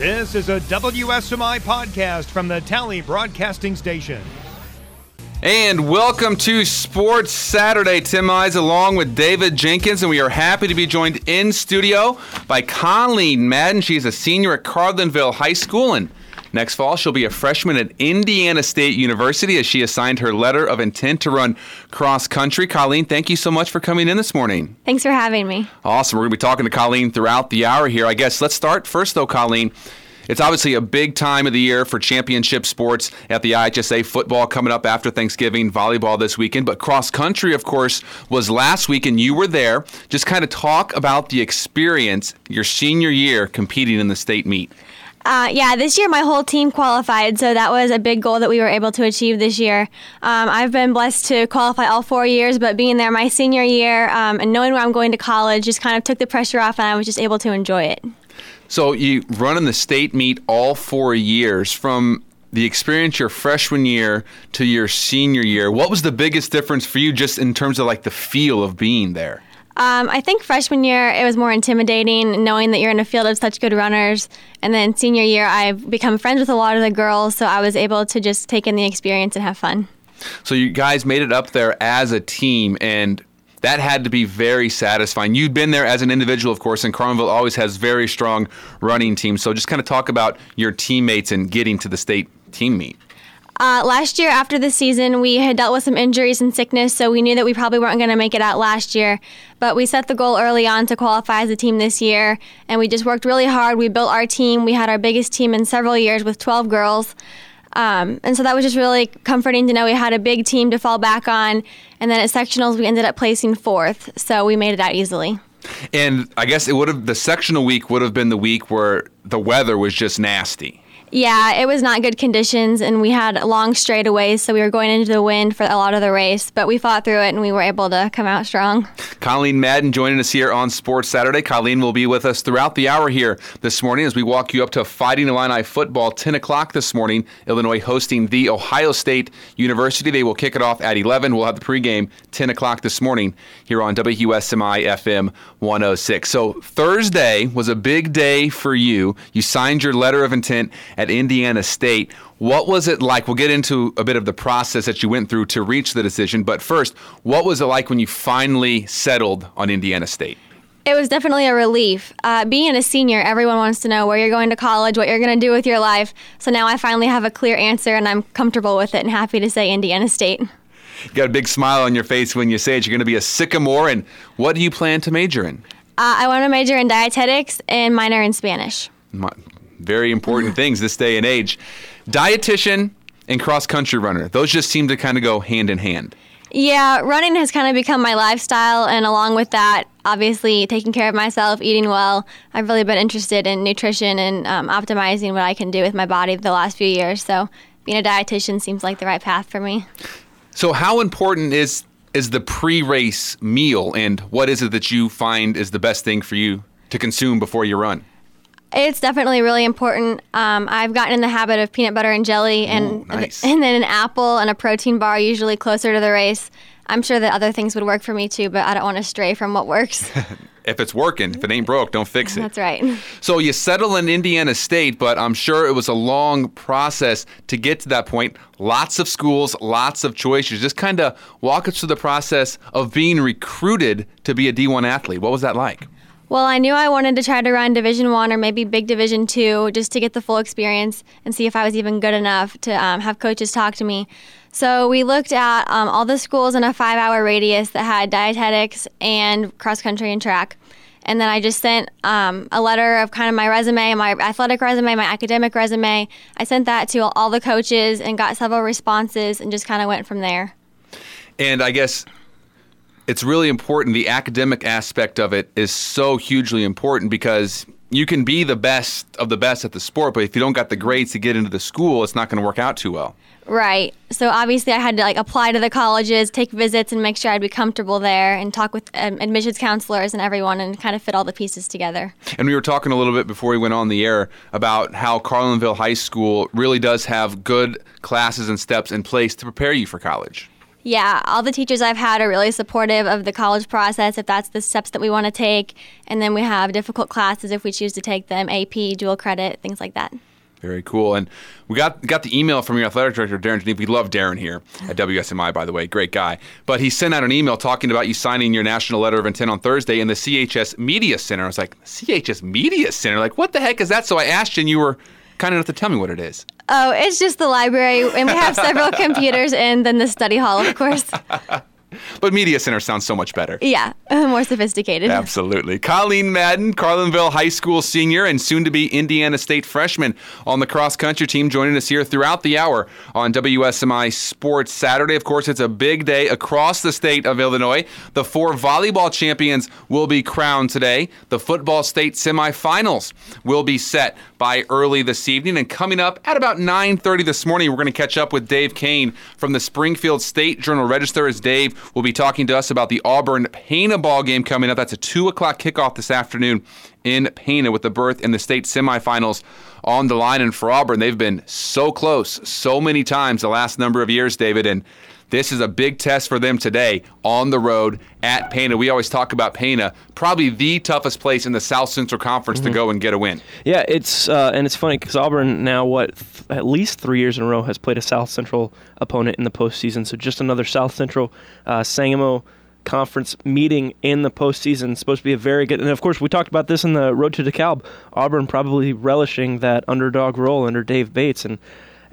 This is a WSMI podcast from the Tally Broadcasting Station. And welcome to Sports Saturday. Tim Mize along with David Jenkins, and we are happy to be joined in studio by Colleen Madden. She's a senior at Carlinville High School, and next fall she'll be a freshman at Indiana State University as she assigned her letter of intent to run cross country. Colleen, thank you so much for coming in this morning. Thanks for having me. Awesome. We're going to be talking to Colleen throughout the hour here. I guess let's start first, though, Colleen. It's obviously a big time of the year for championship sports at the IHSA. Football coming up after Thanksgiving, volleyball this weekend. But cross country, of course, was last week, and you were there. Just kind of talk about the experience your senior year competing in the state meet. This year my whole team qualified, so that was a big goal that we were able to achieve this year. I've been blessed to qualify all 4 years, but being there my senior year and knowing where I'm going to college just kind of took the pressure off, and I was just able to enjoy it. So you run in the state meet all 4 years. From the experience your freshman year to your senior year, what was the biggest difference for you just in terms of like the feel of being there? I think freshman year it was more intimidating, knowing that you're in a field of such good runners. And then senior year I've become friends with a lot of the girls, so I was able to just take in the experience and have fun. So you guys made it up there as a team, and that had to be very satisfying. You'd been there as an individual, of course, and Carlinville always has very strong running teams. So just kind of talk about your teammates and getting to the state team meet. Last year, after the season, we had dealt with some injuries and sickness, so we knew that we probably weren't going to make it out last year. But we set the goal early on to qualify as a team this year, and we just worked really hard. We built our team. We had our biggest team in several years with 12 girls. And so that was just really comforting to know we had a big team to fall back on. And then at sectionals, we ended up placing 4th, so we made it out easily. And I guess the sectional week would have been the week where the weather was just nasty. Yeah, it was not good conditions, and we had long straightaways, so we were going into the wind for a lot of the race, but we fought through it, and we were able to come out strong. Colleen Madden joining us here on Sports Saturday. Colleen will be with us throughout the hour here this morning as we walk you up to Fighting Illini football, 10 o'clock this morning. Illinois hosting The Ohio State University. They will kick it off at 11. We'll have the pregame 10 o'clock this morning here on WSMI FM 106. So Thursday was a big day for you. You signed your letter of intent at Indiana State. What was it like? We'll get into a bit of the process that you went through to reach the decision, but first, what was it like when you finally settled on Indiana State? It was definitely a relief. Being a senior, everyone wants to know where you're going to college, what you're going to do with your life. So now I finally have a clear answer, and I'm comfortable with it and happy to say Indiana State. You got a big smile on your face when you say it. You're going to be a Sycamore, and what do you plan to major in? I want to major in dietetics and minor in Spanish. Very important things this day and age. Dietitian and cross-country runner, those just seem to kind of go hand in hand. Yeah, running has kind of become my lifestyle, and along with that, obviously taking care of myself, eating well. I've really been interested in nutrition and optimizing what I can do with my body the last few years, so being a dietitian seems like the right path for me. So how important is the pre-race meal, and what is it that you find is the best thing for you to consume before you run? It's definitely really important. I've gotten in the habit of peanut butter and jelly and nice. And then an apple and a protein bar usually closer to the race. I'm sure that other things would work for me too, but I don't want to stray from what works. If it's working, if it ain't broke, don't fix it. That's right. So you settle in Indiana State, but I'm sure it was a long process to get to that point. Lots of schools, lots of choices. Just kind of walk us through the process of being recruited to be a D1 athlete. What was that like? Well, I knew I wanted to try to run Division I or maybe big Division II just to get the full experience and see if I was even good enough to have coaches talk to me. So we looked at all the schools in a 5-hour radius that had dietetics and cross-country and track. And then I just sent a letter of kind of my resume, my athletic resume, my academic resume. I sent that to all the coaches and got several responses and just kind of went from there. And I guess it's really important. The academic aspect of it is so hugely important because you can be the best of the best at the sport, but if you don't got the grades to get into the school, it's not going to work out too well. Right. So obviously I had to apply to the colleges, take visits, and make sure I'd be comfortable there and talk with admissions counselors and everyone and kind of fit all the pieces together. And we were talking a little bit before we went on the air about how Carlinville High School really does have good classes and steps in place to prepare you for college. Yeah, all the teachers I've had are really supportive of the college process if that's the steps that we want to take. And then we have difficult classes if we choose to take them, AP, dual credit, things like that. Very cool. And we got the email from your athletic director, Darren Geneve. We love Darren here at WSMI, by the way. Great guy. But he sent out an email talking about you signing your national letter of intent on Thursday in the CHS Media Center. I was like, CHS Media Center? Like, what the heck is that? So I asked you, and you were kind enough to tell me what it is. Oh, it's just the library, and we have several computers and then the study hall, of course. But Media Center sounds so much better. Yeah, more sophisticated. Absolutely. Colleen Madden, Carlinville High School senior and soon-to-be Indiana State freshman on the cross-country team, joining us here throughout the hour on WSMI Sports Saturday. Of course, it's a big day across the state of Illinois. The 4 volleyball champions will be crowned today. The football state semifinals will be set by early this evening. And coming up at about 9:30 this morning, we're going to catch up with Dave Kane from the Springfield State Journal-Register, as Dave will be talking to us about the Auburn-Pana ball game coming up. That's a 2 o'clock kickoff this afternoon in Pana, with the berth in the state semifinals on the line. And for Auburn, they've been so close so many times the last number of years, David, and this is a big test for them today on the road at Pana. We always talk about Pana, probably the toughest place in the South Central Conference to go and get a win. Yeah, it's and it's funny because Auburn now, at least 3 years in a row has played a South Central opponent in the postseason. So just another South Central Sangamo Conference meeting in the postseason. It's supposed to be a very good, and of course we talked about this in the road to DeKalb. Auburn probably relishing that underdog role under Dave Bates, and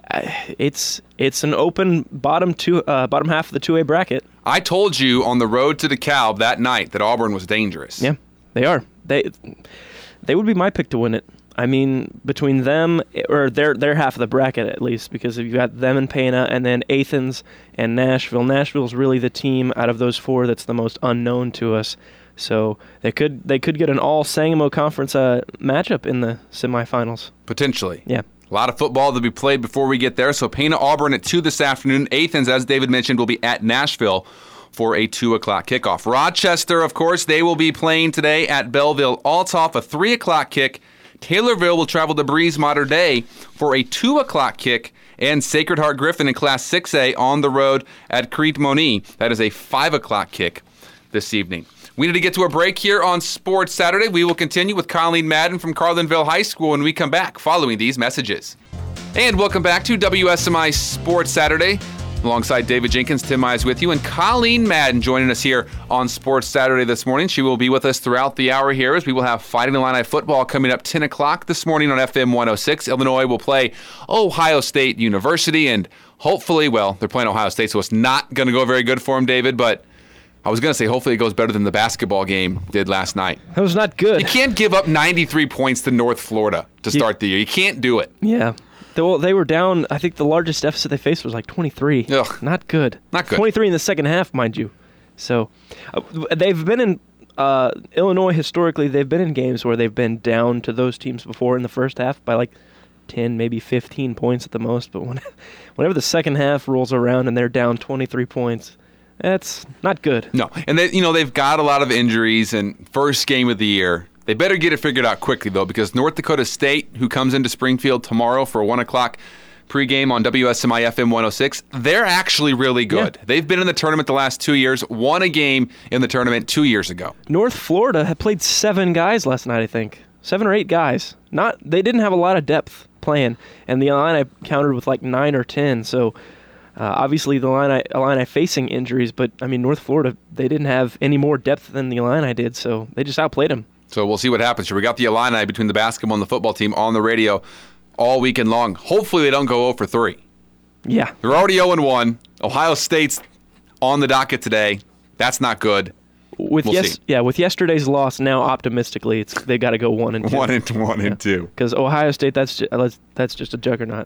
it's an open bottom half of the 2A bracket. I told you on the road to DeKalb that night that Auburn was dangerous. Yeah, they are. They would be my pick to win it. I mean, between them, or their half of the bracket at least, because you've got them and Pana, and then Athens and Nashville. Nashville's really the team out of those 4 that's the most unknown to us. So they could get an all Sangamo Conference matchup in the semifinals. Potentially. Yeah. A lot of football to be played before we get there. So Pana Auburn at 2 this afternoon. Athens, as David mentioned, will be at Nashville for a 2 o'clock kickoff. Rochester, of course, they will be playing today at Belleville Althoff, a 3 o'clock kick. Taylorville will travel to Breeze Mater Dei for a 2 o'clock kick. And Sacred Heart Griffin in Class 6A on the road at Crete Moni. That is a 5 o'clock kick this evening. We need to get to a break here on Sports Saturday. We will continue with Colleen Madden from Carlinville High School when we come back following these messages. And welcome back to WSMI Sports Saturday. Alongside David Jenkins, Tim Mize with you, and Colleen Madden joining us here on Sports Saturday this morning. She will be with us throughout the hour here as we will have Fighting Illini football coming up 10 o'clock this morning on FM 106. Illinois will play Ohio State University, and hopefully, well, they're playing Ohio State, so it's not going to go very good for them, David, but I was going to say hopefully it goes better than the basketball game did last night. That was not good. You can't give up 93 points to North Florida to start the year. You can't do it. Yeah. Well, they were down. I think the largest deficit they faced was like 23. Ugh. Not good. Not good. 23 in the second half, mind you. So they've been in Illinois historically. They've been in games where they've been down to those teams before in the first half by like 10, maybe 15 points at the most. But whenever the second half rolls around and they're down 23 points, that's not good. No, and they've got a lot of injuries, and first game of the year. They better get it figured out quickly, though, because North Dakota State, who comes into Springfield tomorrow for a 1 o'clock pregame on WSMI FM 106, they're actually really good. Yeah. They've been in the tournament the last 2 years, won a game in the tournament 2 years ago. North Florida had played 7 guys last night, I think. 7 or 8 guys. They didn't have a lot of depth playing, and the Illini countered with like 9 or 10, so obviously the Illini facing injuries, but I mean, North Florida, they didn't have any more depth than the Illini did, so they just outplayed them. So we'll see what happens here. We got the Illini between the basketball and the football team on the radio all weekend long. Hopefully they don't go 0 for 3. Yeah. They're already 0-1. Ohio State's on the docket today. That's not good. With yesterday's loss, now optimistically, they got to go 1-2. 1-1 and 2. Because Ohio State, that's just a juggernaut.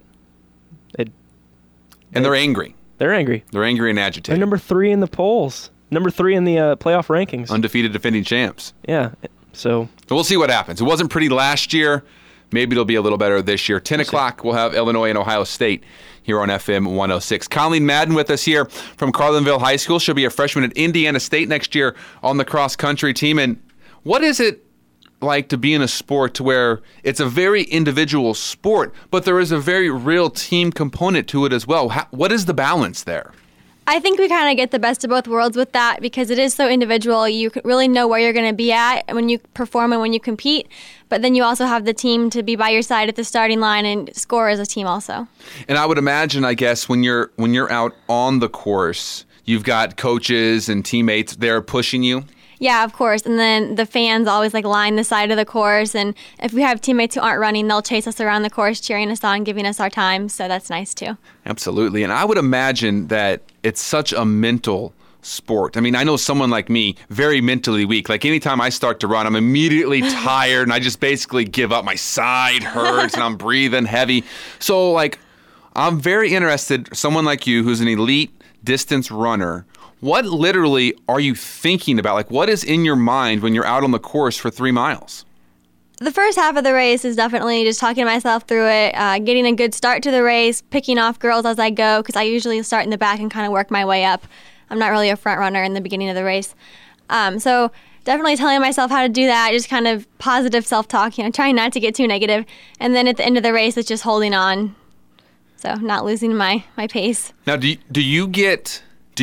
And they're angry. They're angry. They're angry and agitated. They're number 3 in the polls. Number 3 in the playoff rankings. Undefeated defending champs. Yeah. So we'll see what happens. It wasn't pretty last year. Maybe it'll be a little better this year. 10 o'clock, we'll have Illinois and Ohio State here on FM 106. Colleen Madden with us here from Carlinville High School. She'll be a freshman at Indiana State next year on the cross-country team. And what is it like to be in a sport to where it's a very individual sport, but there is a very real team component to it as well? What is the balance there? I think we kind of get the best of both worlds with that because it is so individual. You really know where you're going to be at when you perform and when you compete, but then you also have the team to be by your side at the starting line and score as a team also. And I would imagine, I guess, when you're out on the course, you've got coaches and teammates there pushing you. Yeah, of course. And then the fans always line the side of the course. And if we have teammates who aren't running, they'll chase us around the course, cheering us on, giving us our time. So that's nice too. Absolutely. And I would imagine that it's such a mental sport. I mean, I know someone like me, very mentally weak. Like anytime I start to run, I'm immediately tired and I just basically give up. My side hurts and I'm breathing heavy. So I'm very interested, someone like you who's an elite distance runner, what literally are you thinking about? What is in your mind when you're out on the course for 3 miles? The first half of the race is definitely just talking myself through it, getting a good start to the race, picking off girls as I go, because I usually start in the back and kind of work my way up. I'm not really a front runner in the beginning of the race. So definitely telling myself how to do that, just kind of positive self-talk, trying not to get too negative. And then at the end of the race, it's just holding on, so not losing my pace. Now, do you get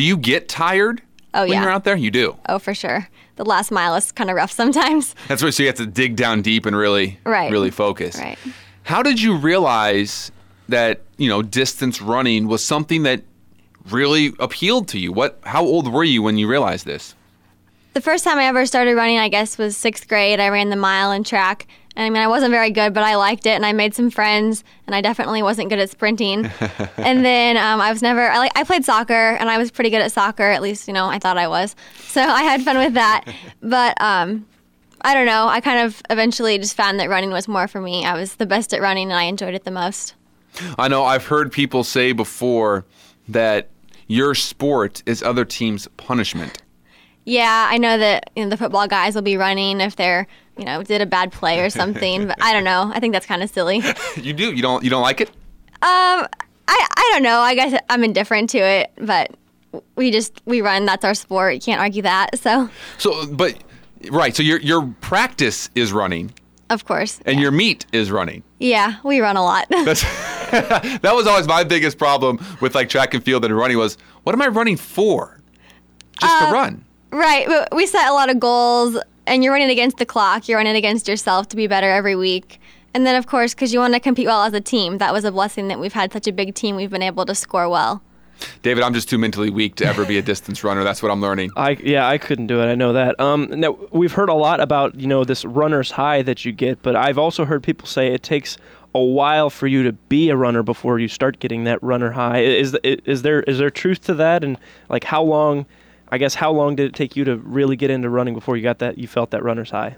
tired when you're out there? You do? Oh, for sure. The last mile is kind of rough sometimes. That's right. So you have to dig down deep and really focus. Right. How did you realize that, distance running was something that really appealed to you? How old were you when you realized this? The first time I ever started running, I guess, was 6th grade. I ran the mile in track. And I wasn't very good, but I liked it, and I made some friends, and I definitely wasn't good at sprinting. And then I played soccer, and I was pretty good at soccer, at least, I thought I was. So I had fun with that. But I don't know, I kind of eventually just found that running was more for me. I was the best at running, and I enjoyed it the most. I know I've heard people say before that your sport is other teams' punishment. Yeah, I know that the football guys will be running if they're, did a bad play or something. But I don't know. I think that's kind of silly. You do? You don't like it? I don't know. I guess I'm indifferent to it, but we run. That's our sport. You can't argue that. So right. So your practice is running. Of course. And your meet is running. Yeah, we run a lot. That was always my biggest problem with track and field and running was, what am I running for? Just to run. Right. But we set a lot of goals, and you're running against the clock. You're running against yourself to be better every week. And then, of course, because you want to compete well as a team, that was a blessing that we've had such a big team. We've been able to score well. David, I'm just too mentally weak to ever be a distance runner. That's what I'm learning. I couldn't do it. I know that. Now, we've heard a lot about, this runner's high that you get, but I've also heard people say it takes a while for you to be a runner before you start getting that runner high. Is there truth to that? And how long did it take you to really get into running before you felt that runner's high?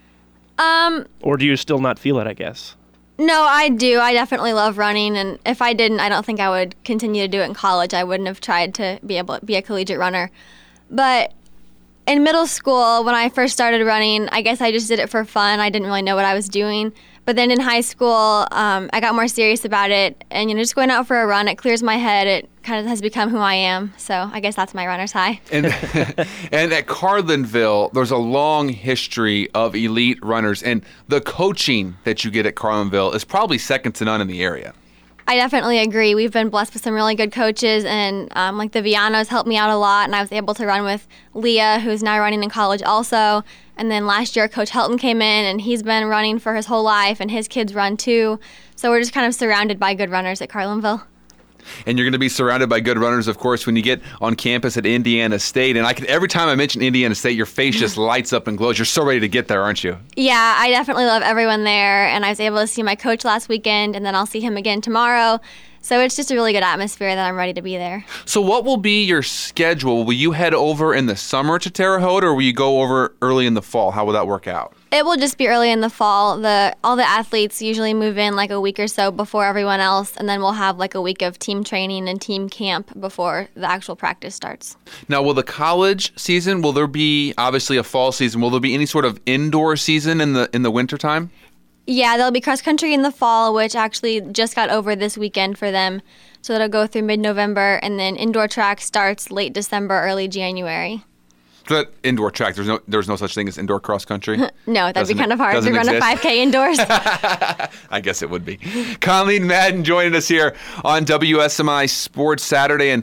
Or do you still not feel it, I guess? No, I do. I definitely love running, and if I didn't, I don't think I would continue to do it in college. I wouldn't have tried to be able to be a collegiate runner. But in middle school, when I first started running, I guess I just did it for fun. I didn't really know what I was doing. But then in high school, I got more serious about it. And, just going out for a run, it clears my head. It kind of has become who I am. So I guess that's my runner's high. And at Carlinville, there's a long history of elite runners. And the coaching that you get at Carlinville is probably second to none in the area. I definitely agree. We've been blessed with some really good coaches, and the Vianos helped me out a lot, and I was able to run with Leah, who's now running in college also. And then last year, Coach Helton came in, and he's been running for his whole life, and his kids run too. So we're just kind of surrounded by good runners at Carlinville. And you're going to be surrounded by good runners, of course, when you get on campus at Indiana State. And every time I mention Indiana State, your face just lights up and glows. You're so ready to get there, aren't you? Yeah, I definitely love everyone there. And I was able to see my coach last weekend, and then I'll see him again tomorrow. So it's just a really good atmosphere that I'm ready to be there. So what will be your schedule? Will you head over in the summer to Terre Haute, or will you go over early in the fall? How will that work out? It will just be early in the fall. All the athletes usually move in a week or so before everyone else, and then we'll have a week of team training and team camp before the actual practice starts. Now, will the college season, will there be obviously a fall season? Will there be any sort of indoor season in the wintertime? Yeah, there'll be cross country in the fall, which actually just got over this weekend for them. So that'll go through mid-November, and then indoor track starts late December, early January. So that indoor track, there's no such thing as indoor cross country? No, that'd be kind of hard to run a 5K indoors. I guess it would be. Colleen Madden joining us here on WSMI Sports Saturday. And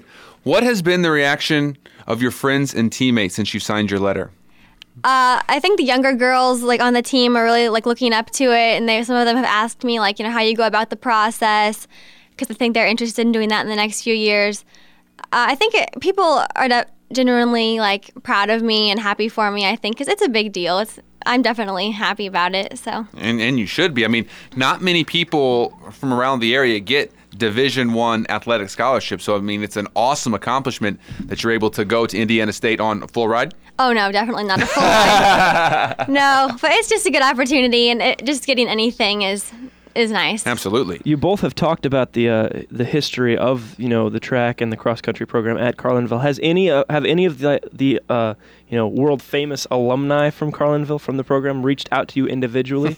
What has been the reaction of your friends and teammates since you signed your letter? I think the younger girls on the team are really looking up to it, and some of them have asked me how you go about the process, because I think they're interested in doing that in the next few years. I think people are genuinely proud of me and happy for me. I think because it's a big deal. I'm definitely happy about it. So and you should be. I mean, not many people from around the area get Division I athletic scholarships. So I mean, it's an awesome accomplishment that you're able to go to Indiana State on a full ride. Oh no, definitely not a full ride. No, but it's just a good opportunity, and just getting anything is nice. Absolutely. You both have talked about the history of the track and the cross country program at Carlinville. Have any of the world famous alumni from Carlinville from the program reached out to you individually?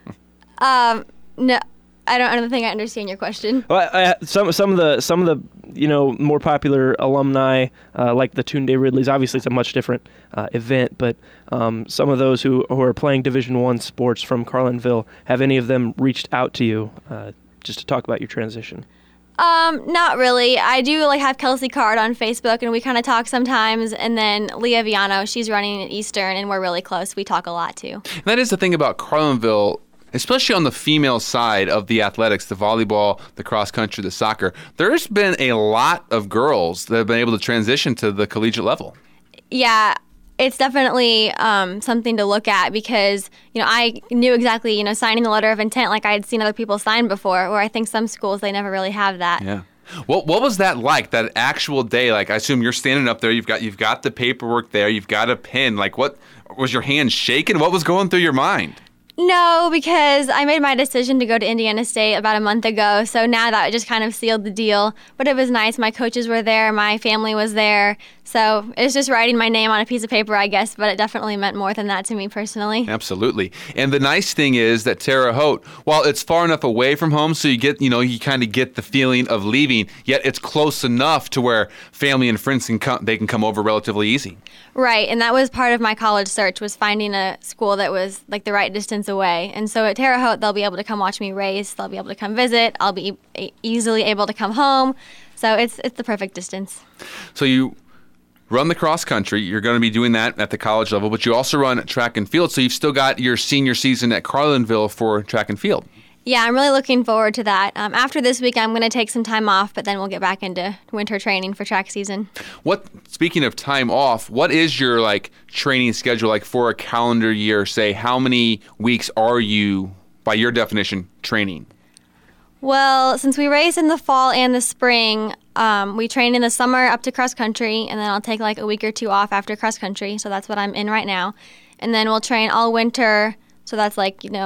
No. I don't think I understand your question. Well, some of the more popular alumni, like the Tunde Ridleys. Obviously, it's a much different event, but some of those who are playing Division I sports from Carlinville, have any of them reached out to you just to talk about your transition? Not really. I do have Kelsey Card on Facebook, and we kind of talk sometimes. And then Leah Viano, she's running at Eastern, and we're really close. We talk a lot too. And that is the thing about Carlinville. Especially on the female side of the athletics, the volleyball, the cross country, the soccer, there's been a lot of girls that have been able to transition to the collegiate level. Yeah, it's definitely something to look at, because I knew exactly signing the letter of intent like I had seen other people sign before, where I think some schools they never really have that. Yeah. What was that like, that actual day? I assume you're standing up there, you've got the paperwork there, you've got a pen. What was your hand shaking? What was going through your mind? No, because I made my decision to go to Indiana State about a month ago, so now that just kind of sealed the deal. But it was nice. My coaches were there. My family was there. So it's just writing my name on a piece of paper, I guess, but it definitely meant more than that to me personally. Absolutely. And the nice thing is that Terre Haute, while it's far enough away from home, so you get, you kind of get the feeling of leaving, yet it's close enough to where family and friends can come over relatively easy. Right, and that was part of my college search, was finding a school that was the right distance away. And so at Terre Haute, they'll be able to come watch me race, they'll be able to come visit, I'll be easily able to come home. So it's the perfect distance. So you run the cross country, you're going to be doing that at the college level, but you also run track and field, so you've still got your senior season at Carlinville for track and field. Yeah, I'm really looking forward to that. After this week, I'm going to take some time off, but then we'll get back into winter training for track season. Speaking of time off, what is your training schedule for a calendar year? Say, how many weeks are you, by your definition, training? Well, since we race in the fall and the spring, we train in the summer up to cross country, and then I'll take a week or two off after cross country. So that's what I'm in right now. And then we'll train all winter. So that's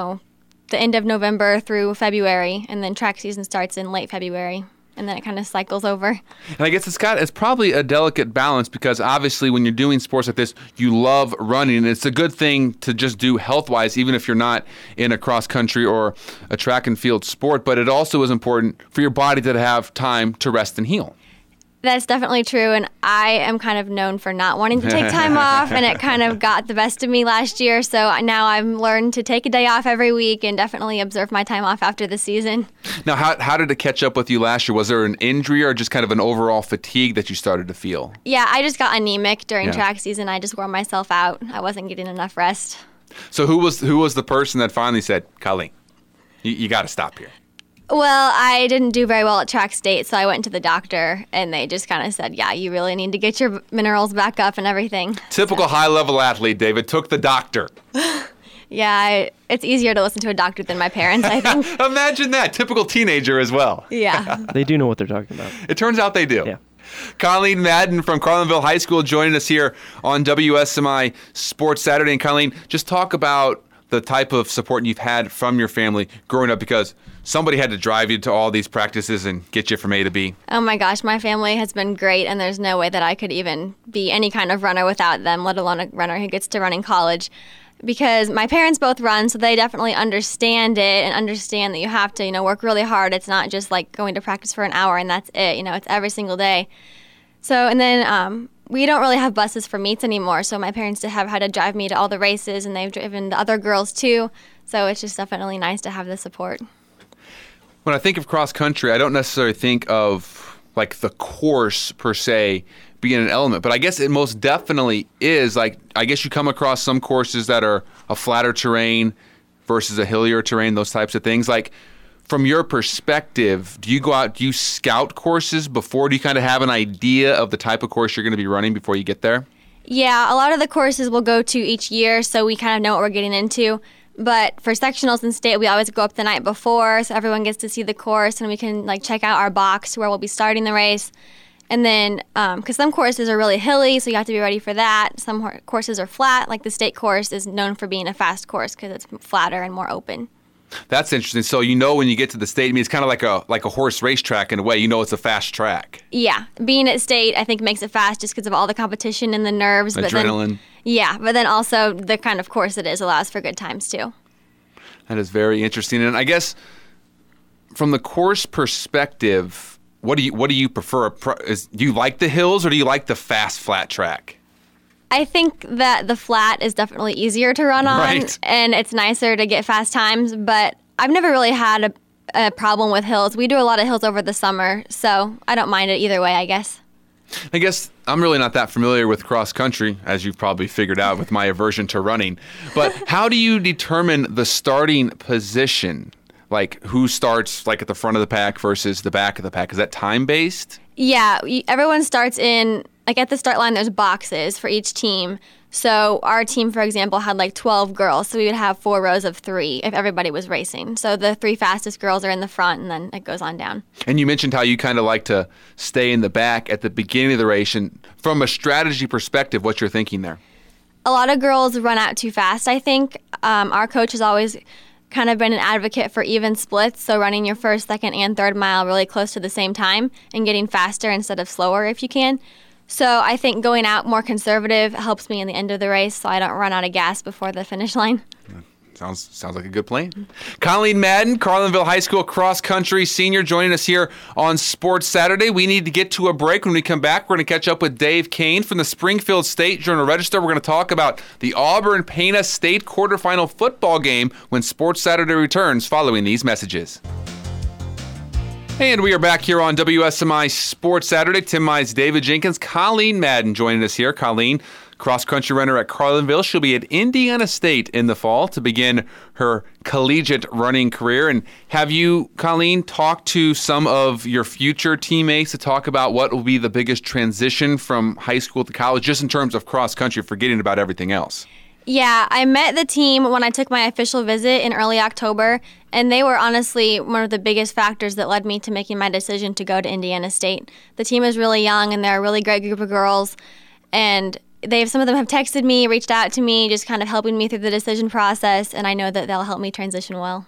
the end of November through February, and then track season starts in late February, and then it kind of cycles over. And I guess it's probably a delicate balance, because obviously when you're doing sports like this, you love running, and it's a good thing to just do health-wise, even if you're not in a cross-country or a track and field sport, but it also is important for your body to have time to rest and heal. That's definitely true, and I am kind of known for not wanting to take time off, and it kind of got the best of me last year, so now I've learned to take a day off every week and definitely observe my time off after the season. Now, how did it catch up with you last year? Was there an injury or just kind of an overall fatigue that you started to feel? Yeah, I just got anemic during track season. I just wore myself out. I wasn't getting enough rest. So who was the person that finally said, Colleen, you got to stop here? Well, I didn't do very well at track state, so I went to the doctor, and they just kind of said, yeah, you really need to get your minerals back up and everything. Typical high-level athlete, David, took the doctor. Yeah, it's easier to listen to a doctor than my parents, I think. Imagine that. Typical teenager as well. Yeah. They do know what they're talking about. It turns out they do. Yeah. Colleen Madden from Carlinville High School joining us here on WSMI Sports Saturday. And Colleen, just talk about the type of support you've had from your family growing up, because somebody had to drive you to all these practices and get you from A to B. Oh my gosh, my family has been great, and there's no way that I could even be any kind of runner without them, let alone a runner who gets to run in college. Because my parents both run, so they definitely understand it and understand that you have to, work really hard. It's not just going to practice for an hour and that's it. It's every single day. So, and then we don't really have buses for meets anymore, so my parents have had to drive me to all the races, and they've driven the other girls too. So it's just definitely nice to have the support. When I think of cross country, I don't necessarily think of like the course per se being an element, but I guess it most definitely is. Like, I guess you come across some courses that are a flatter terrain versus a hillier terrain, those types of things. Like, from your perspective, do you go out, do you scout courses before? Do you kind of have an idea of the type of course you're going to be running before you get there? Yeah, a lot of the courses we'll go to each year, so we kind of know what we're getting into. But for sectionals and state, we always go up the night before, so everyone gets to see the course, and we can like check out our box where we'll be starting the race. And then, because some courses are really hilly, so you have to be ready for that. Some courses are flat, like the state course is known for being a fast course because it's flatter and more open. That's interesting. So you know when you get to the state, I mean, it's kind of like a horse racetrack in a way. You know it's a fast track. Yeah, being at state, I think makes it fast just because of all the competition and the nerves. Adrenaline. But then also the kind of course it is allows for good times too. That is very interesting. And I guess from the course perspective, what do you prefer? Do you like the hills or do you like the fast flat track? I think that the flat is definitely easier to run on, right, and it's nicer to get fast times, but I've never really had a problem with hills. We do a lot of hills over the summer, so I don't mind it either way, I guess. I guess I'm really not that familiar with cross country, as you've probably figured out with my aversion to running. But how do you determine the starting position? Like who starts like at the front of the pack versus the back of the pack? Is that time-based? Yeah, everyone starts in, like at the start line, there's boxes for each team. So our team, for example, had like 12 girls, so we would have 4 rows of 3 if everybody was racing. So the 3 fastest girls are in the front, and then it goes on down. And you mentioned how you kind of like to stay in the back at the beginning of the race. And from a strategy perspective, what's your thinking there? A lot of girls run out too fast, I think. Our coach has always kind of been an advocate for even splits, so running your first, second, and third mile really close to the same time and getting faster instead of slower if you can. So I think going out more conservative helps me in the end of the race so I don't run out of gas before the finish line. Sounds like a good plan. Colleen Madden, Carlinville High School cross-country senior, joining us here on Sports Saturday. We need to get to a break. When we come back, we're going to catch up with Dave Kane from the Springfield State Journal-Register. We're going to talk about the Auburn-Pana State quarterfinal football game when Sports Saturday returns following these messages. And we are back here on WSMI Sports Saturday. Tim Mize, David Jenkins, Colleen Madden joining us here. Colleen, cross-country runner at Carlinville. She'll be at Indiana State in the fall to begin her collegiate running career. And have you, Colleen, talked to some of your future teammates to talk about what will be the biggest transition from high school to college, just in terms of cross-country, forgetting about everything else? Yeah, I met the team when I took my official visit in early October, and they were honestly one of the biggest factors that led me to making my decision to go to Indiana State. The team is really young, and they're a really great group of girls, and some of them have texted me, reached out to me, just kind of helping me through the decision process, and I know that they'll help me transition well.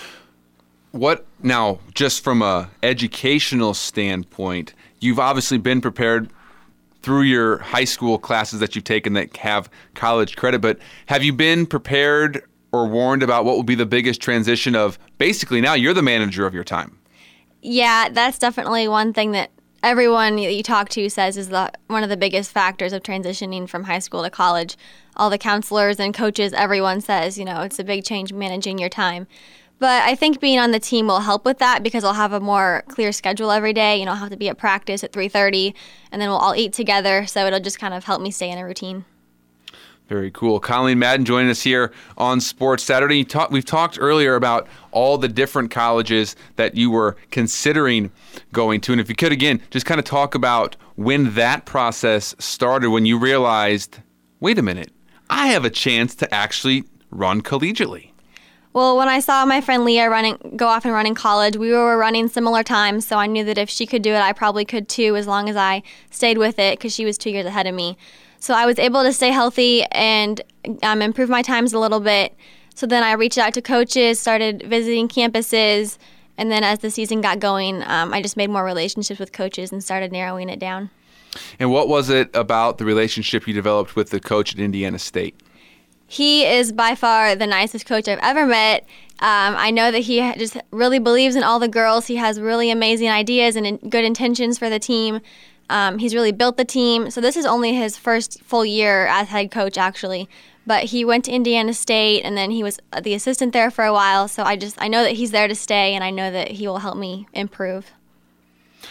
What now, just from a educational standpoint, you've obviously been prepared through your high school classes that you've taken that have college credit, but have you been prepared or warned about what will be the biggest transition of basically now you're the manager of your time? Yeah, that's definitely one thing that everyone that you talk to says is one of the biggest factors of transitioning from high school to college. All the counselors and coaches, everyone says, it's a big change managing your time. But I think being on the team will help with that because I'll have a more clear schedule every day. I'll have to be at practice at 3:30, and then we'll all eat together, so it'll just kind of help me stay in a routine. Very cool. Colleen Madden joining us here on Sports Saturday. We've talked earlier about all the different colleges that you were considering going to. And if you could, again, just kind of talk about when that process started, when you realized, wait a minute, I have a chance to actually run collegiately. Well, when I saw my friend Leah go off and run in college, we were running similar times, so I knew that if she could do it, I probably could too, as long as I stayed with it, because she was 2 years ahead of me. So I was able to stay healthy and improve my times a little bit. So then I reached out to coaches, started visiting campuses, and then as the season got going, I just made more relationships with coaches and started narrowing it down. And what was it about the relationship you developed with the coach at Indiana State? He is by far the nicest coach I've ever met. I know that he just really believes in all the girls. He has really amazing ideas and good intentions for the team. He's really built the team. So this is only his first full year as head coach, actually. But he went to Indiana State, and then he was the assistant there for a while. So I know that he's there to stay, and I know that he will help me improve.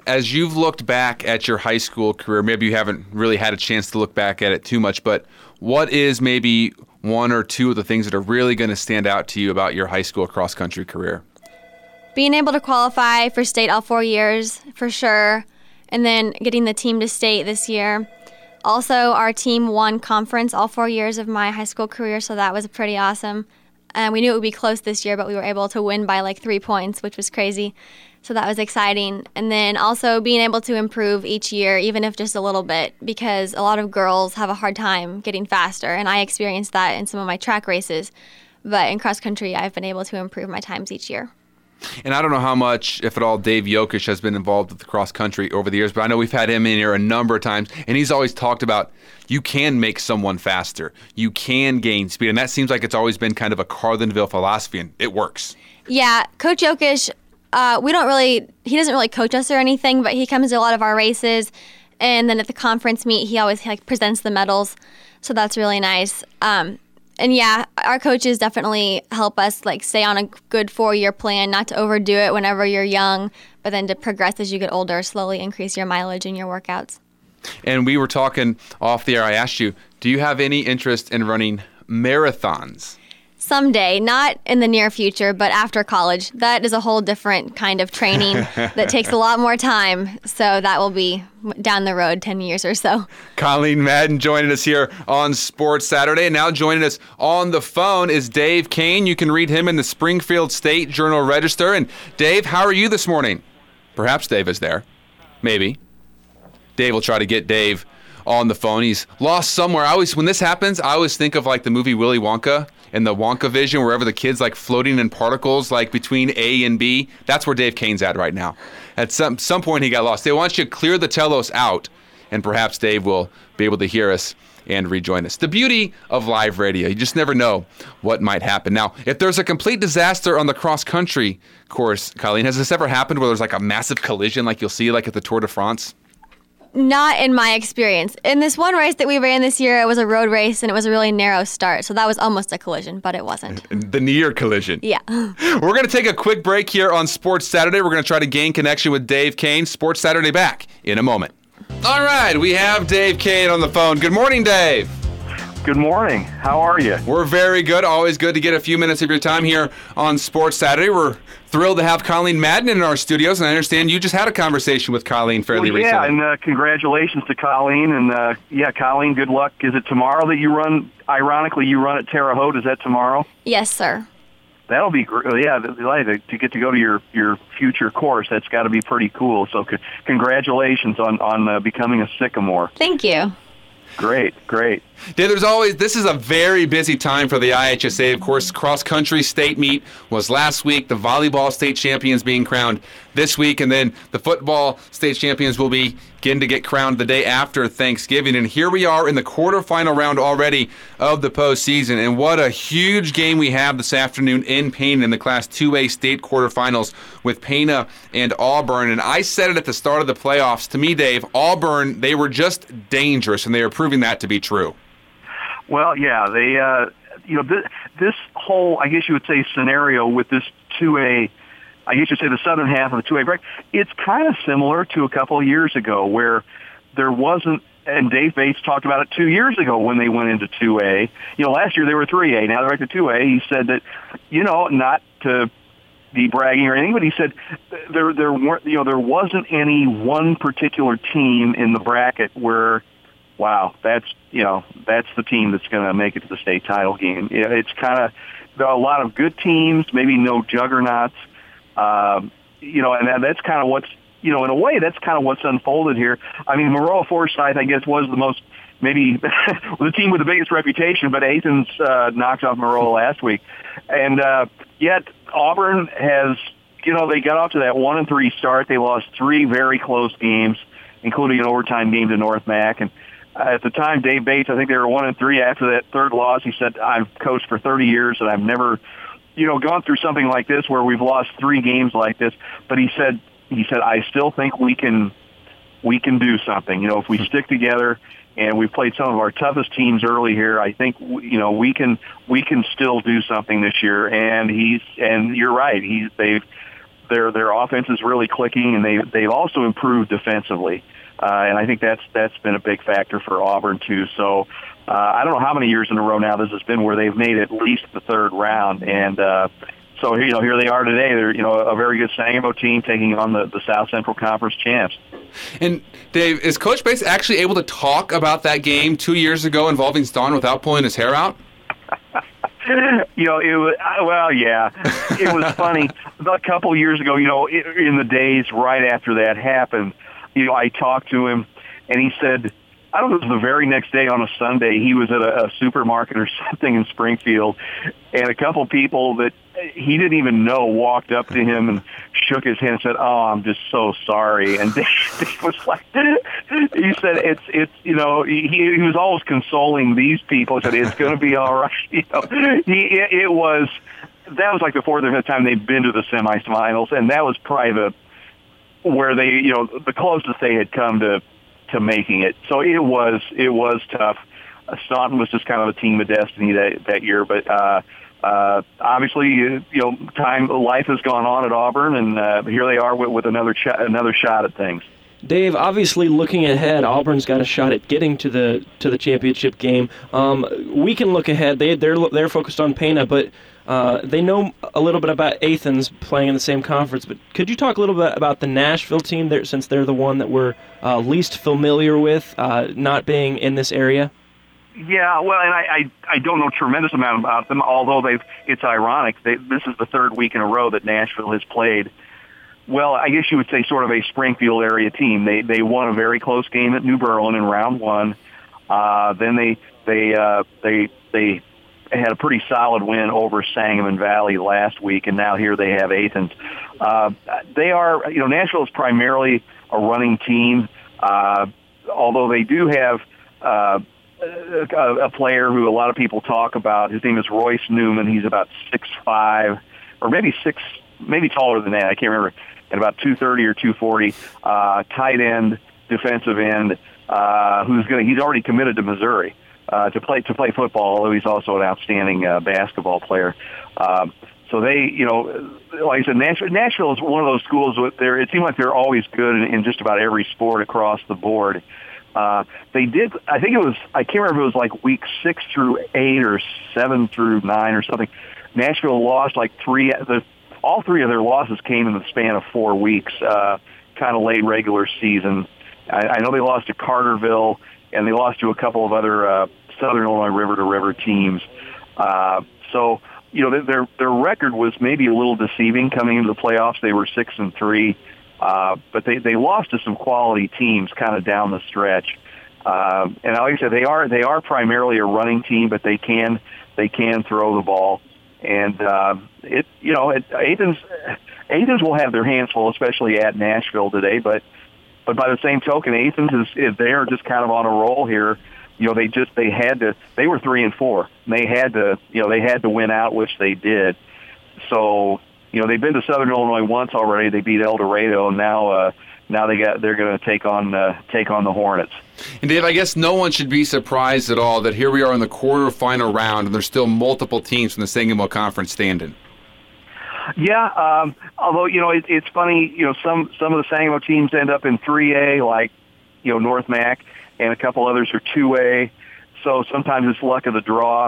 As you've looked back at your high school career, maybe you haven't really had a chance to look back at it too much, but what is maybe one or two of the things that are really going to stand out to you about your high school cross-country career? Being able to qualify for state all 4 years, for sure, and then getting the team to state this year. Also, our team won conference all 4 years of my high school career, so that was pretty awesome. We knew it would be close this year, but we were able to win by like 3 points, which was crazy. So that was exciting. And then also being able to improve each year, even if just a little bit, because a lot of girls have a hard time getting faster, and I experienced that in some of my track races. But in cross country, I've been able to improve my times each year. And I don't know how much, if at all, Dave Yokish has been involved with the cross country over the years, but I know we've had him in here a number of times, and he's always talked about you can make someone faster. You can gain speed, and that seems like it's always been kind of a Carlinville philosophy, and it works. Yeah, Coach Yokish, he doesn't really coach us or anything, but he comes to a lot of our races, and then at the conference meet, he always presents the medals, so that's really nice. And yeah, our coaches definitely help us stay on a good 4-year plan, not to overdo it whenever you're young, but then to progress as you get older, slowly increase your mileage in your workouts. And we were talking off the air, I asked you, do you have any interest in running marathons? Someday, not in the near future, but after college. That is a whole different kind of training that takes a lot more time. So that will be down the road 10 years or so. Colleen Madden joining us here on Sports Saturday. And now joining us on the phone is Dave Kane. You can read him in the Springfield State Journal-Register. And Dave, how are you this morning? Perhaps Dave is there. Maybe. Dave will try to get Dave on the phone. He's lost somewhere. When this happens, I always think of the movie Willy Wonka and the Wonka vision, wherever the kid's floating in particles between A and B. That's where Dave Kane's at right now. At some point he got lost. They want you to clear the telos out, and perhaps Dave will be able to hear us and rejoin us. The beauty of live radio, you just never know what might happen. Now, if there's a complete disaster on the cross-country course, Colleen, has this ever happened where there's a massive collision you'll see at the Tour de France? Not in my experience. In this one race that we ran this year, it was a road race, and it was a really narrow start, so that was almost a collision, but it wasn't. The near collision. Yeah. We're going to take a quick break here on Sports Saturday. We're going to try to gain connection with Dave Kane. Sports Saturday back in a moment. All right, we have Dave Kane on the phone. Good morning, Dave. Good morning. How are you? We're very good. Always good to get a few minutes of your time here on Sports Saturday. We're thrilled to have Colleen Madden in our studios, and I understand you just had a conversation with Colleen fairly recently. Yeah, and congratulations to Colleen. And, Colleen, good luck. Is it tomorrow that you run? Ironically, you run at Terre Haute. Is that tomorrow? Yes, sir. That'll be great. Yeah, to get to go to your future course, that's got to be pretty cool. So congratulations on becoming a Sycamore. Thank you. Great. Dave, this is a very busy time for the IHSA. Of course, cross-country state meet was last week. The volleyball state champions being crowned this week, and then the football state champions will begin to get crowned the day after Thanksgiving. And here we are in the quarterfinal round already of the postseason. And what a huge game we have this afternoon in Pana in the Class 2A state quarterfinals with Pana and Auburn. And I said it at the start of the playoffs. To me, Dave, Auburn, they were just dangerous, and they are proving that to be true. Well, yeah, they, this whole, I guess you would say, scenario with this 2A, I guess you'd say the southern half of the 2A break, it's kind of similar to a couple of years ago where there wasn't, and Dave Bates talked about it 2 years ago when they went into 2A. Last year they were 3A, now they're at the 2A. He said that, not to be bragging or anything, but he said there wasn't any one particular team in the bracket where, wow, that's the team that's going to make it to the state title game. It's kind of a lot of good teams, maybe no juggernauts, and that's kind of what's, in a way, that's kind of what's unfolded here. I mean, Maroa Forsyth, I guess, was the most, maybe the team with the biggest reputation, but Athens knocked off Maroa last week. And yet Auburn has, they got off to that 1-3 start. They lost 3 very close games, including an overtime game to North Mac. And at the time, Dave Bates, I think they were 1-3 after that third loss. He said, I've coached for 30 years and I've never, gone through something like this where we've lost 3 games like this. But he said, I still think we can do something. If we stick together and we've played some of our toughest teams early here, I think, we can still do something this year. And you're right. their offense is really clicking, and they've also improved defensively. And I think that's been a big factor for Auburn too. So I don't know how many years in a row now this has been where they've made at least the third round, and so here they are today. They're a very good Sangamo team taking on the South Central Conference champs. And Dave, is Coach Bates actually able to talk about that game 2 years ago involving Staunton without pulling his hair out? It was, well, yeah, it was funny. A couple years ago, in the days right after that happened, I talked to him, and he said, I don't know, it was the very next day on a Sunday, he was at a supermarket or something in Springfield, and a couple people that he didn't even know walked up to him and shook his hand and said, "Oh, I'm just so sorry." And Dave was like, he said, it's he was always consoling these people. He said, "It's going to be all right." That was like the fourth or fifth time they'd been to the semifinals, and that was probably where they, the closest they had come to making it. So it was tough. Staunton was just kind of a team of destiny that year, but obviously, life has gone on at Auburn, and here they are with another shot at things. Dave, obviously looking ahead, Auburn's got a shot at getting to the championship game. We can look ahead. They're focused on Pana, but they know a little bit about Athens playing in the same conference. But could you talk a little bit about the Nashville team there, since they're the one that we're least familiar with, not being in this area? Yeah, well, and I don't know a tremendous amount about them, although it's ironic. This is the third week in a row that Nashville has played. Well, I guess you would say sort of a Springfield area team. They won a very close game at New Berlin in round one. Then they had a pretty solid win over Sangamon Valley last week, and now here they have Athens. They are, Nashville is primarily a running team, although they do have a player who a lot of people talk about. His name is Royce Newman. He's about 6'5", or maybe taller than that. I can't remember. At about 230 or 240, tight end, defensive end, he's already committed to Missouri to play football, although he's also an outstanding basketball player. So they, like I said, Nashville is one of those schools where it seems like they're always good in just about every sport across the board. They did, I can't remember if it was like week 6 through 8 or 7 through 9 or something. Nashville lost like all three of their losses came in the span of 4 weeks, kind of late regular season. I know they lost to Carterville, and they lost to a couple of other Southern Illinois river-to-river teams. So, their record was maybe a little deceiving coming into the playoffs. They were 6-3. But they lost to some quality teams kind of down the stretch. And like I said, they are primarily a running team, but they can throw the ball. And Athens will have their hands full, especially at Nashville today. But by the same token, Athens they are just kind of on a roll here. They were 3-4. They had to win out, which they did. So they've been to Southern Illinois once already. They beat El Dorado, and now they're going to take on the Hornets. And Dave, I guess no one should be surprised at all that here we are in the quarterfinal round, and there's still multiple teams from the Sangamo Conference standing. Yeah, although it's funny. Some of the Sangamo teams end up in 3A, like North Mac, and a couple others are 2A. So sometimes it's luck of the draw.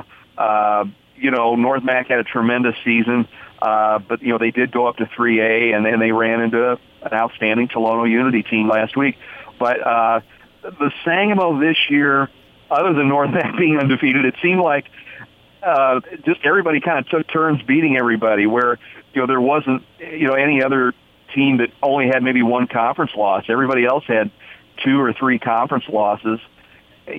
North Mac had a tremendous season. But they did go up to 3A, and then they ran into an outstanding Tolono Unity team last week. But the Sangamo this year, other than North Mac being undefeated, it seemed like just everybody kind of took turns beating everybody. Where there wasn't any other team that only had maybe one conference loss. Everybody else had 2 or 3 conference losses. That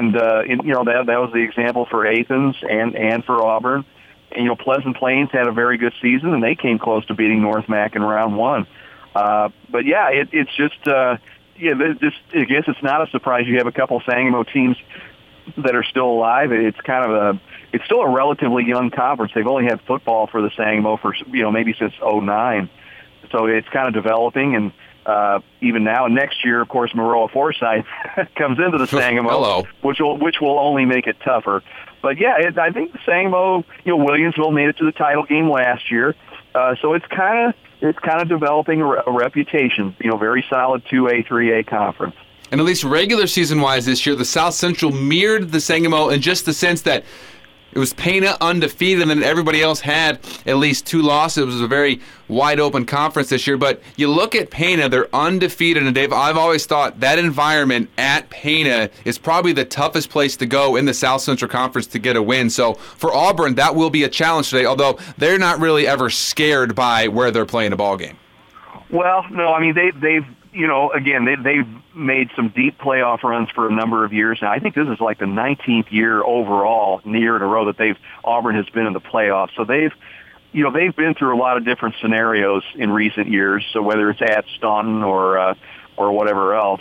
was the example for Athens and for Auburn. And, Pleasant Plains had a very good season, and they came close to beating North Mac in round 1. But yeah, it's just I guess it's not a surprise you have a couple Sangamo teams that are still alive. It's still a relatively young conference. They've only had football for the Sangamo for maybe since 2009, so it's kind of developing. And even now, next year, of course, Maroa Forsyth comes into the Sangamo, which will only make it tougher. But yeah, I think the Sangamo, Williamsville made it to the title game last year. So it's kind of developing a reputation. Very solid 2A, 3A conference. And at least regular season-wise this year, the South Central mirrored the Sangamo in just the sense that it was Pana undefeated, and then everybody else had at least 2 losses. It was a very wide-open conference this year. But you look at Pana, they're undefeated. And, Dave, I've always thought that environment at Pana is probably the toughest place to go in the South Central Conference to get a win. So for Auburn, that will be a challenge today, although they're not really ever scared by where they're playing a ball game. Well, no, I mean, they've they've made some deep playoff runs for a number of years now. I think this is like the 19th year overall, year in a row that Auburn has been in the playoffs. So they've been through a lot of different scenarios in recent years. So whether it's at Staunton or whatever else.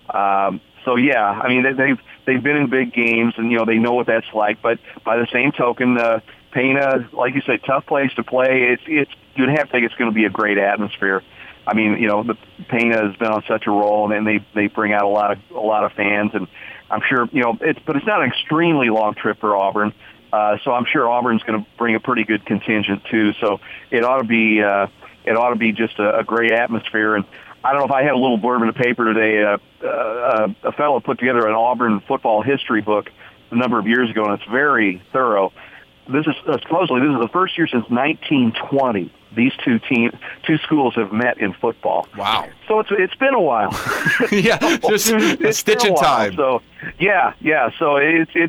So yeah, I mean they've been in big games, and they know what that's like. But by the same token, Pana, like you say, tough place to play. You'd have to think it's going to be a great atmosphere. I mean, the Pana has been on such a roll, and they bring out a lot of fans, and I'm sure but it's not an extremely long trip for Auburn, so I'm sure Auburn's going to bring a pretty good contingent too. So it ought to be just a great atmosphere. And I don't know if I had a little blurb in the paper today. A fellow put together an Auburn football history book a number of years ago, and it's very thorough. This is supposedly the first year since 1920. These two schools have met in football. Wow! So it's been a while. Yeah, just a stitch in time. So yeah. So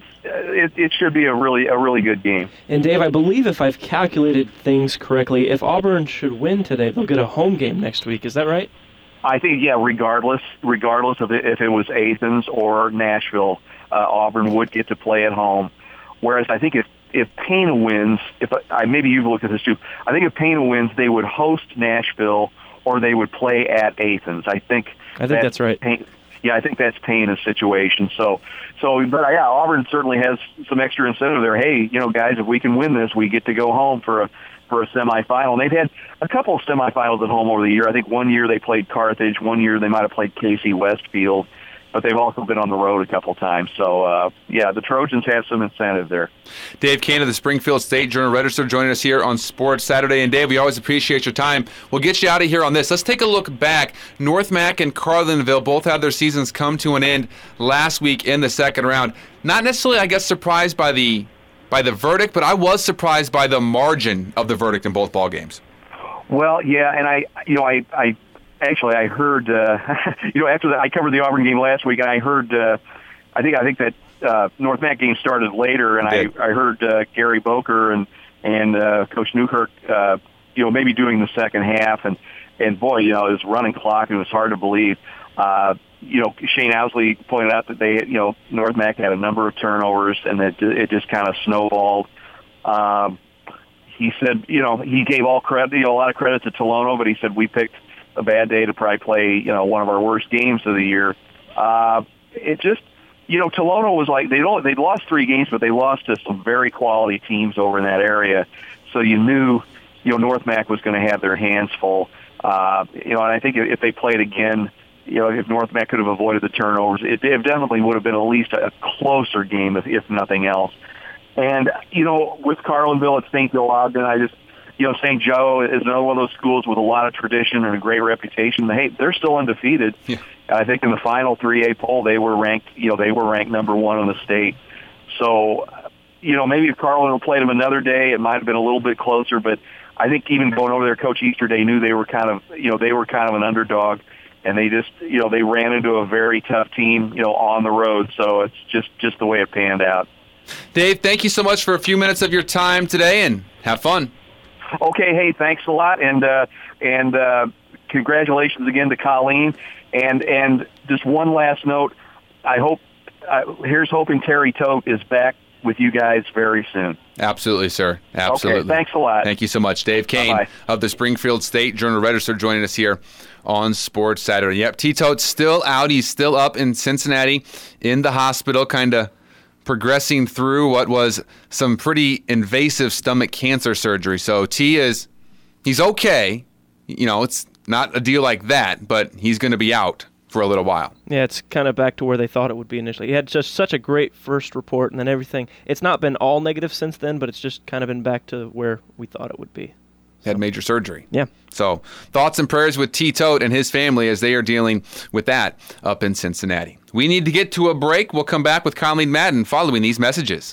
it should be a really good game. And Dave, I believe if I've calculated things correctly, if Auburn should win today, they'll get a home game next week. Is that right? I think regardless of if it was Athens or Nashville, Auburn would get to play at home. Whereas I think if Pana wins, maybe you've looked at this too, I think if Pana wins, they would host Nashville or they would play at Athens. I think that's right. I think that's Pana's situation. But yeah, Auburn certainly has some extra incentive there. Hey, guys, if we can win this, we get to go home for a semifinal. And they've had a couple of semifinals at home over the year. I think one year they played Carthage. One year they might have played Casey Westfield. But they've also been on the road a couple times. So, the Trojans have some incentive there. Dave Kane of the Springfield State Journal-Register joining us here on Sports Saturday. And, Dave, we always appreciate your time. We'll get you out of here on this. Let's take a look back. North Mac and Carlinville both had their seasons come to an end last week in the second round. Not necessarily, I guess, surprised by the verdict, but I was surprised by the margin of the verdict in both ball games. Well, yeah, and I heard, after I covered the Auburn game last week, and I heard, I think that North Mac game started later, and I heard Gary Boker and Coach Newkirk, maybe doing the second half, and boy, it was running clock, and it was hard to believe. Shane Owsley pointed out that North Mac had a number of turnovers, and that it just kind of snowballed. He said, he gave a lot of credit to Tolono, but he said we picked a bad day to probably play, one of our worst games of the year. It just, Tolono was like, they'd lost 3 games, but they lost to some very quality teams over in that area. So you knew, North Mac was going to have their hands full. And I think if they played again, if North Mac could have avoided the turnovers, it definitely would have been at least a closer game, if nothing else. And, with Carlinville at St. Joe Ogden, I just, St. Joe is another one of those schools with a lot of tradition and a great reputation. Hey, they're still undefeated. Yeah. I think in the final 3A poll, they were ranked number 1 in the state. So, maybe if Carlinville played them another day, it might have been a little bit closer. But I think even going over there, Coach Easterday knew they were kind of an underdog, and they just, they ran into a very tough team, on the road. So it's just the way it panned out. Dave, thank you so much for a few minutes of your time today, and have fun. Okay, hey, thanks a lot, and congratulations again to Colleen. And just one last note, here's hoping Terry Tote is back with you guys very soon. Absolutely, sir. Absolutely. Okay, thanks a lot. Thank you so much. Dave Kane Bye-bye. of the Springfield State Journal-Register joining us here on Sports Saturday. Yep, T-Tote's still out. He's still up in Cincinnati in the hospital, kind of progressing through what was some pretty invasive stomach cancer surgery. So he's okay. It's not a deal like that, but he's going to be out for a little while. Yeah, it's kind of back to where they thought it would be initially. He had just such a great first report, and then everything. It's not been all negative since then, but it's just kind of been back to where we thought it would be. Had major surgery. Yeah. So thoughts and prayers with T. Tote and his family as they are dealing with that up in Cincinnati. We need to get to a break. We'll come back with Colleen Madden following these messages.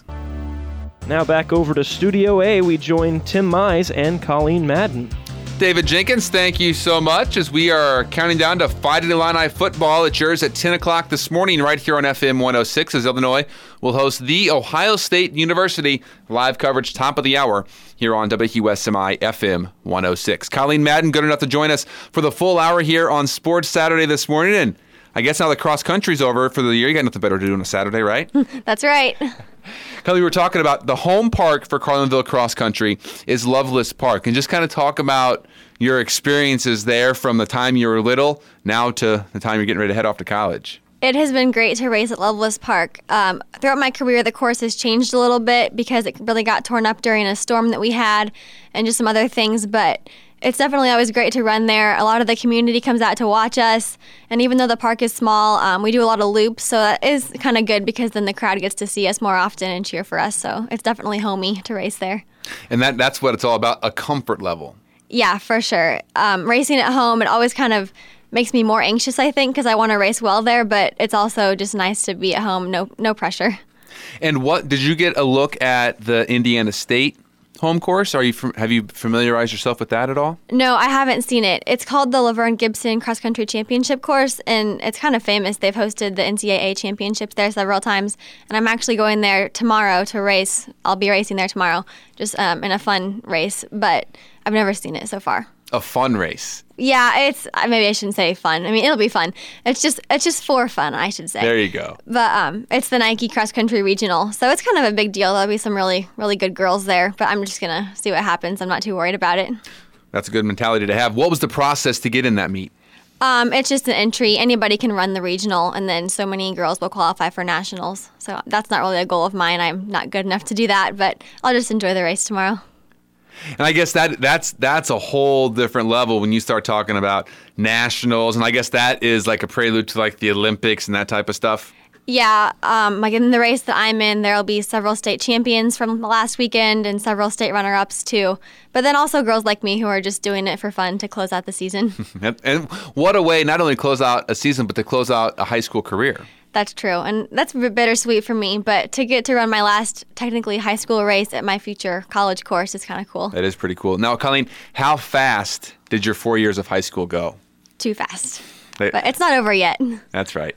Now back over to Studio A, we join Tim Mize and Colleen Madden. David Jenkins, thank you so much as we are counting down to Fighting Illini football. It's yours at 10 o'clock this morning right here on FM 106 as Illinois will host The Ohio State University. Live coverage top of the hour here on WQSMI FM 106. Colleen Madden, good enough to join us for the full hour here on Sports Saturday this morning. And I guess now the cross country's over for the year. You got nothing better to do on a Saturday, right? That's right. Kelly, we were talking about the home park for Carlinville Cross Country is Loveless Park. And just kind of talk about your experiences there from the time you were little now to the time you're getting ready to head off to college. It has been great to race at Loveless Park. Throughout my career, the course has changed a little bit because it really got torn up during a storm that we had and just some other things. But it's definitely always great to run there. A lot of the community comes out to watch us. And even though the park is small, we do a lot of loops. So that is kind of good because then the crowd gets to see us more often and cheer for us. So it's definitely homey to race there. And that's what it's all about, a comfort level. Yeah, for sure. Racing at home, it always kind of makes me more anxious, I think, because I want to race well there. But it's also just nice to be at home, no pressure. And what did you get a look at the Indiana State home course? Have you familiarized yourself with that at all? No, I haven't seen it. It's called the Laverne Gibson Cross Country Championship course, and it's kind of famous. They've hosted the NCAA championships there several times, and I'm actually going there tomorrow to race. I'll be racing there tomorrow, just in a fun race, but I've never seen it so far. A fun race. Yeah, maybe I shouldn't say fun. I mean, it'll be fun. It's just for fun, I should say. There you go. But it's the Nike Cross Country Regional, so it's kind of a big deal. There'll be some really, really good girls there, but I'm just going to see what happens. I'm not too worried about it. That's a good mentality to have. What was the process to get in that meet? It's just an entry. Anybody can run the regional, and then so many girls will qualify for nationals. So that's not really a goal of mine. I'm not good enough to do that, but I'll just enjoy the race tomorrow. And I guess that's a whole different level when you start talking about nationals, and I guess that is like a prelude to like the Olympics and that type of stuff. Yeah, like in the race that I'm in, there'll be several state champions from the last weekend and several state runner-ups too. But then also girls like me who are just doing it for fun to close out the season. And what a way not only to close out a season, but to close out a high school career. That's true, and that's bittersweet for me, but to get to run my last technically high school race at my future college course is kind of cool. That is pretty cool. Now, Colleen, how fast did your 4 years of high school go? Too fast, but it's not over yet. That's right.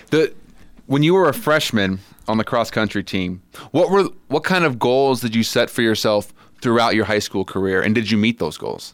When you were a freshman on the cross-country team, what kind of goals did you set for yourself throughout your high school career, and did you meet those goals?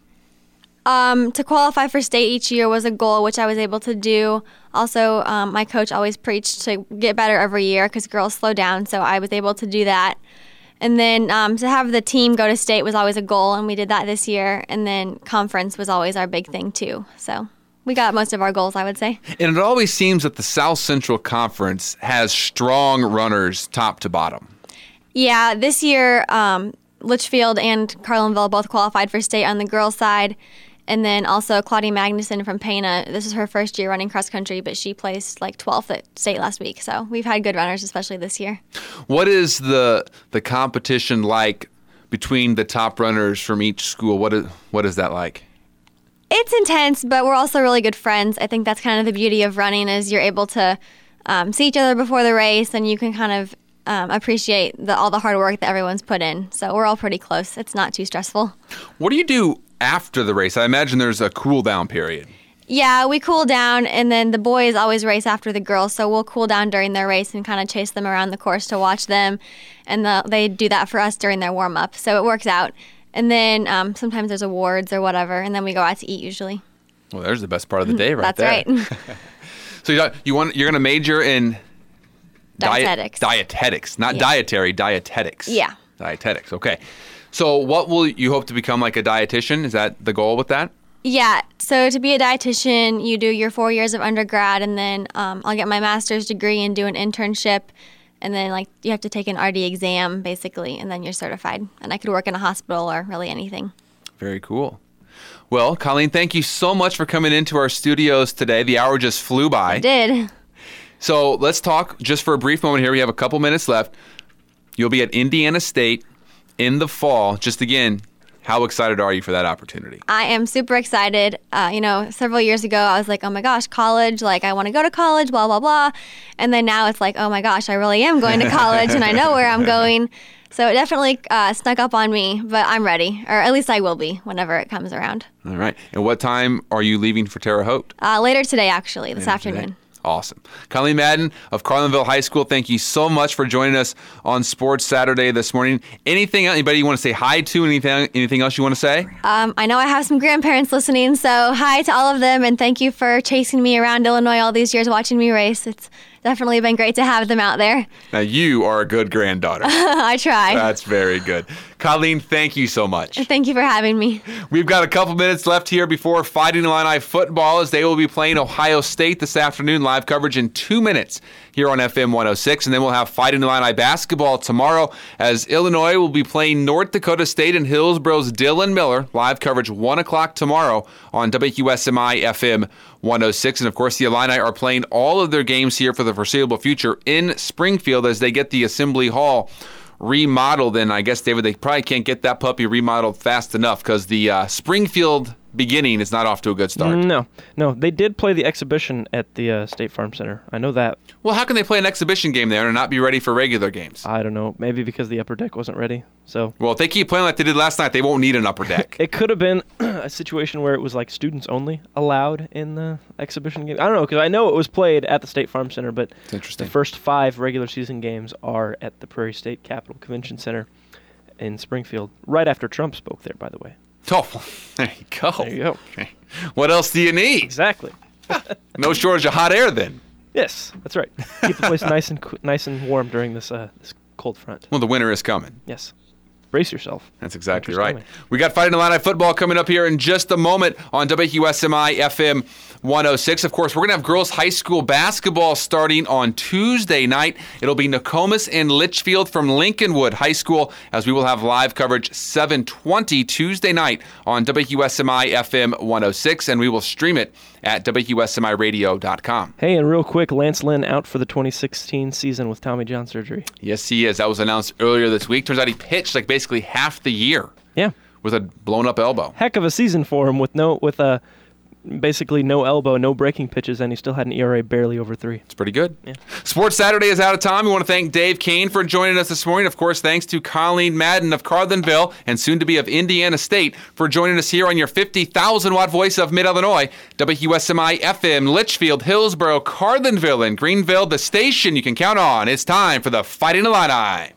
To qualify for state each year was a goal, which I was able to do. Also, my coach always preached to get better every year because girls slow down, so I was able to do that. And then to have the team go to state was always a goal, and we did that this year. And then conference was always our big thing, too. So we got most of our goals, I would say. And it always seems that the South Central Conference has strong runners top to bottom. Yeah, this year, Litchfield and Carlinville both qualified for state on the girls' side. And then also Claudia Magnuson from Pana. This is her first year running cross country, but she placed like 12th at state last week. So we've had good runners, especially this year. What is the competition like between the top runners from each school? What is that like? It's intense, but we're also really good friends. I think that's kind of the beauty of running is you're able to see each other before the race, and you can kind of appreciate all the hard work that everyone's put in. So we're all pretty close. It's not too stressful. What do you do after the race? I imagine there's a cool down period. Yeah, we cool down, and then the boys always race after the girls, so we'll cool down during their race and kind of chase them around the course to watch them, and they do that for us during their warm-up, so it works out. And then sometimes there's awards or whatever, and then we go out to eat usually. Well, there's the best part of the day right there. That's right. So you're going to major in dietetics. Dietetics, not dietary, dietetics. Yeah. Dietetics, okay. So what will you hope to become, like a dietitian? Is that the goal with that? Yeah. So to be a dietitian, you do your 4 years of undergrad, and then I'll get my master's degree and do an internship, and then you have to take an RD exam, basically, and then you're certified. And I could work in a hospital or really anything. Very cool. Well, Colleen, thank you so much for coming into our studios today. The hour just flew by. It did. So let's talk just for a brief moment here. We have a couple minutes left. You'll be at Indiana State in the fall. Just again, How excited are you for that opportunity? I am super excited. Several years ago, I was like, oh my gosh, college, like I want to go to college, blah, blah, blah. And then now it's like, oh my gosh, I really am going to college and I know where I'm going. So it definitely snuck up on me, but I'm ready, or at least I will be whenever it comes around. All right. And what time are you leaving for Terre Haute? Later today, actually, this afternoon. Today. Awesome. Colleen Madden of Carlinville High School, thank you so much for joining us on Sports Saturday this morning. Anybody you want to say hi to? Anything else you want to say? I know I have some grandparents listening, so hi to all of them, and thank you for chasing me around Illinois all these years, watching me race. It's definitely been great to have them out there. Now, you are a good granddaughter. I try. That's very good. Colleen, thank you so much. Thank you for having me. We've got a couple minutes left here before Fighting Illini football, as they will be playing Ohio State this afternoon. Live coverage in 2 minutes here on FM 106. And then we'll have Fighting Illini basketball tomorrow, as Illinois will be playing North Dakota State and Hillsboro's Dylan Miller. Live coverage 1 o'clock tomorrow on WQSMI FM 106. And of course, the Illini are playing all of their games here for the foreseeable future in Springfield as they get the Assembly Hall remodeled. And I guess, David, they probably can't get that puppy remodeled fast enough because the Springfield beginning is not off to a good start. No. They did play the exhibition at the State Farm Center. I know that. Well, how can they play an exhibition game there and not be ready for regular games? I don't know. Maybe because the upper deck wasn't ready. Well, if they keep playing like they did last night, they won't need an upper deck. It could have been a situation where it was like students only allowed in the exhibition game. I don't know, because I know it was played at the State Farm Center, but the first 5 regular season games are at the Prairie State Capitol Convention Center in Springfield, right after Trump spoke there, by the way. Oh, there you go. There you go. Okay. What else do you need? Exactly. No shortage of hot air then. Yes, that's right. Keep the place nice and warm during this cold front. Well, the winter is coming. Yes. Brace yourself. That's exactly right. We got Fighting Illini football coming up here in just a moment on WQSMI FM 106. Of course, we're going to have girls high school basketball starting on Tuesday night. It'll be Nokomis and Litchfield from Lincolnwood High School, as we will have live coverage 7:20 Tuesday night on WQSMI FM 106, and we will stream it at WQSMIradio.com. Hey, and real quick, Lance Lynn out for the 2016 season with Tommy John surgery. Yes, he is. That was announced earlier this week. Turns out he pitched like basically half the year. Yeah. With a blown-up elbow. Heck of a season for him with basically no elbow, no breaking pitches, and he still had an ERA barely over 3. It's pretty good. Yeah. Sports Saturday is out of time. We want to thank Dave Kane for joining us this morning. Of course, thanks to Colleen Madden of Carlinville and soon-to-be of Indiana State for joining us here on your 50,000-watt voice of Mid-Illinois, WQSMI FM, Litchfield, Hillsboro, Carlinville, and Greenville, the station you can count on. It's time for the Fighting Illini.